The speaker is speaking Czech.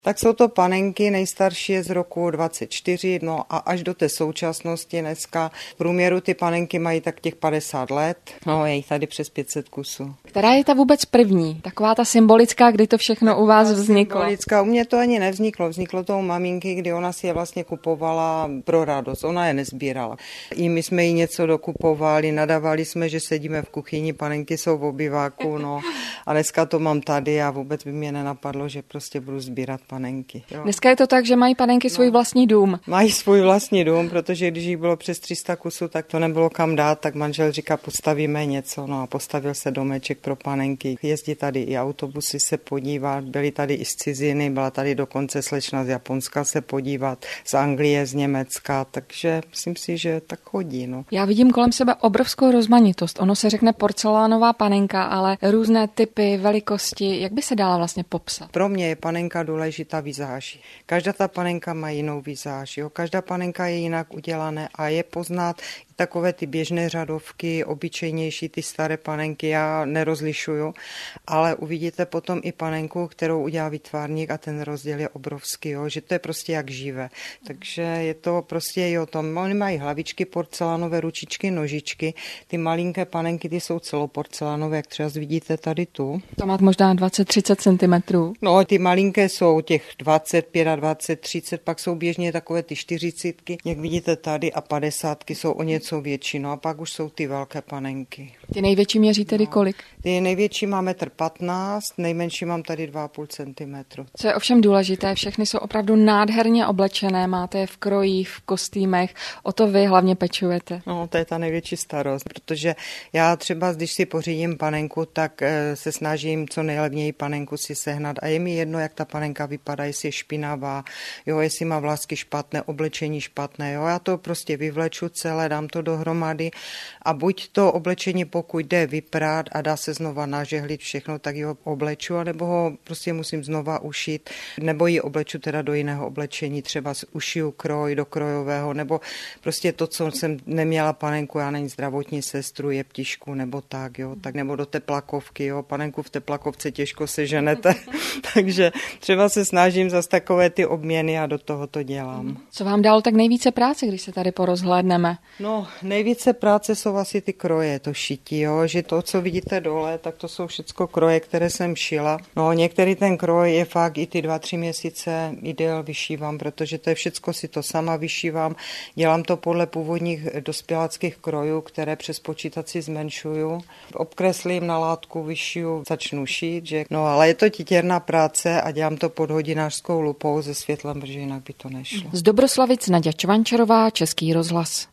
Tak jsou to panenky, nejstarší je z roku 24, no a až do té současnosti dneska v průměru ty panenky mají tak těch 50 let, no je jich tady přes 500 kusů. Která je ta vůbec první? Taková ta symbolická, kdy to všechno u vás vzniklo? Symbolická, u mě to ani nevzniklo, vzniklo to u maminky, kdy ona si je vlastně kupovala pro radost, ona je nezbírala. I my jsme jí něco dokupovali, nadávali jsme, že sedíme v kuchyni, panenky jsou v obyváku, no a dneska to mám tady a vůbec by mě nenapadlo, že prostě budu sbírat panenky. Jo. Dneska je to tak, že mají panenky svůj vlastní dům. Mají svůj vlastní dům, protože když jich bylo přes 300 kusů, tak to nebylo kam dát, tak manžel říká, postavíme něco, no a postavil se domeček pro panenky. Jezdí tady i autobusy se podívat, byly tady i z ciziny, byla tady dokonce slečna z Japonska se podívat, z Anglie, z Německa, takže myslím si, že tak chodí. No. Já vidím kolem sebe obrovskou rozmanitost. Ono se řekne porcelánová panenka, ale různé typy, velikosti, jak by se dala vlastně popsat? Pro mě je panenka důležitá vizáží. Každá ta panenka má jinou vizáž, jo? Každá panenka je jinak udělané a je poznat takové ty běžné řadovky, obyčejnější ty staré panenky, já nerozlišuju, ale uvidíte potom i panenku, kterou udělá výtvarník a ten rozdíl je obrovský, jo? Že to je prostě jak živé. Takže je to prostě i o tom. Oni mají hlavičky porcelánové, ručičky, nožičky, ty malinké panenky, ty jsou celoporcelánové, jak třeba vidíte tady tu. To má možná 20-30 cm. No, ty malinké jsou těch 20, 25, 30, pak jsou běžně takové ty 40, jak vidíte tady, a 50 jsou o něco větší, no a pak už jsou ty velké panenky. Ty největší měří tedy kolik? Ty největší má 1,15 m, nejmenší mám tady 2,5 cm. Co je ovšem důležité, všechny jsou opravdu nádherně oblečené, máte je v krojích, v kostýmech, o to vy hlavně pečujete. No, to je ta největší starost, protože já třeba, když si pořídím panenku, tak se snažím co nejlevněji panenku si sehnat a je mi jedno, jak ta panenka vypadá, jestli je špinavá, jo, jestli má vlásky špatné, oblečení špatné, jo, já to prostě vyvleču celé, dám to dohromady a buď to oblečení, pokud jde vyprát a dá se znova nažehlit všechno, tak ji obleču, anebo ho prostě musím znova ušít, nebo ji obleču teda do jiného oblečení, třeba ušiju kroj do krojového, nebo prostě to, co jsem neměla panenku, já není zdravotní sestru, jeptišku, nebo tak, jo, tak nebo do teplakovky, jo, panenku v teplakovce těžko seženete, takže třeba se snažím zase takové ty obměny a do toho to dělám. Co vám dalo tak nejvíce práce, když se tady porozhlédneme? No, nejvíce práce jsou asi ty kroje, to šití, jo, že to, co vidíte dole, tak to jsou všecko kroje, které jsem šila. No, některý ten kroj je fakt i ty 2-3 měsíce ideál vyšívám, protože to je všecko si to sama vyšívám. Dělám to podle původních dospěláckých krojů, které přes počítaci zmenšuju. Obkreslím na látku, vyšiju, začnu šít, že? No, ale je to titěrná práce a dělám to pod hodinářskou lupou se světlem, protože jinak by to nešlo. Z Dobroslavic Naďa Čvančarová, Český rozhlas.